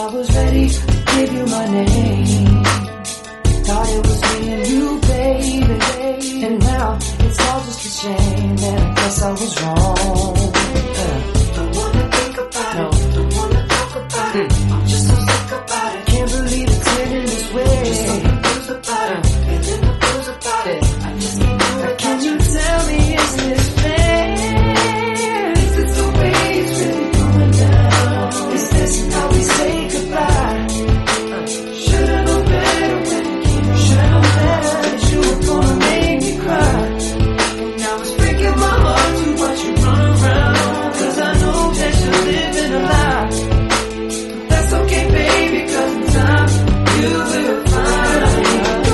I was ready to give you my name. Thought it was me and you, baby. And now it's all just a shame that I guess I was wrong. Don't wanna think about it, don't wanna talk about it. I'm just so sick about it. Can't believe it's ending this way. Just so confused about it, feeling the blues about it. I just can't do it. Can you tell me, is this fair? Is this the way it's really going down? Is this how we say goodbye? Should've known better when it came around. Should've known better that you were gonna make me cry. And now it's breaking my heart to watch you run around. Cause I know that you're living a lie. But that's okay, baby, cause in time you will find.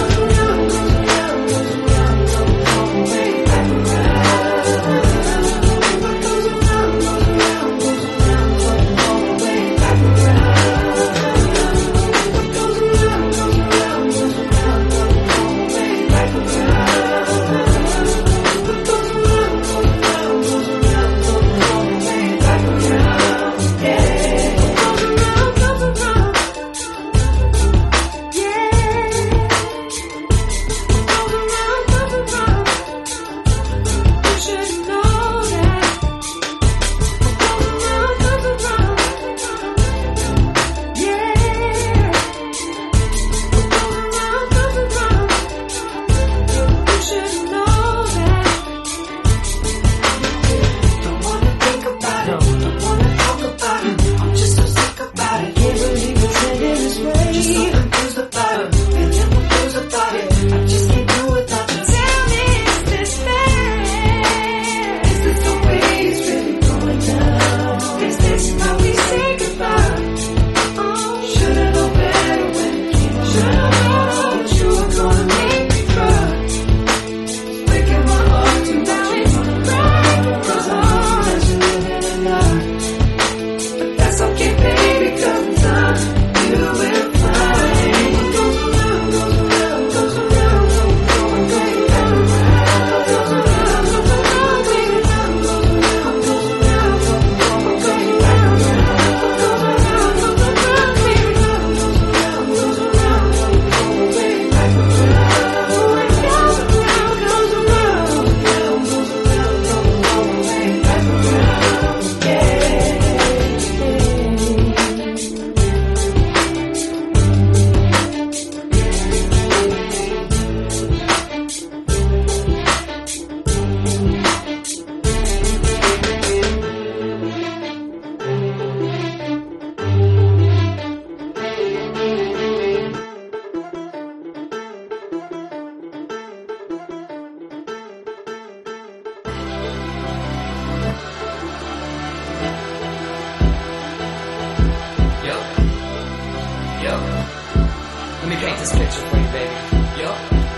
Let me paint this picture for you, baby. Yo.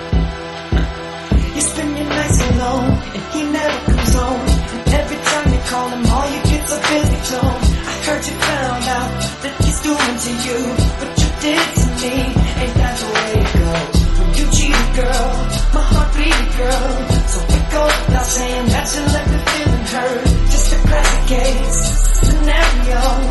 You spend your nights alone, and he never comes home. And every time you call him, all you get's a busy tone. I heard you found out that he's doing to you what you did to me. Ain't that the way it goes? When you cheated, girl, my heart bleeding, girl. So it goes without saying that you left me feeling hurt. Just a classic case scenario.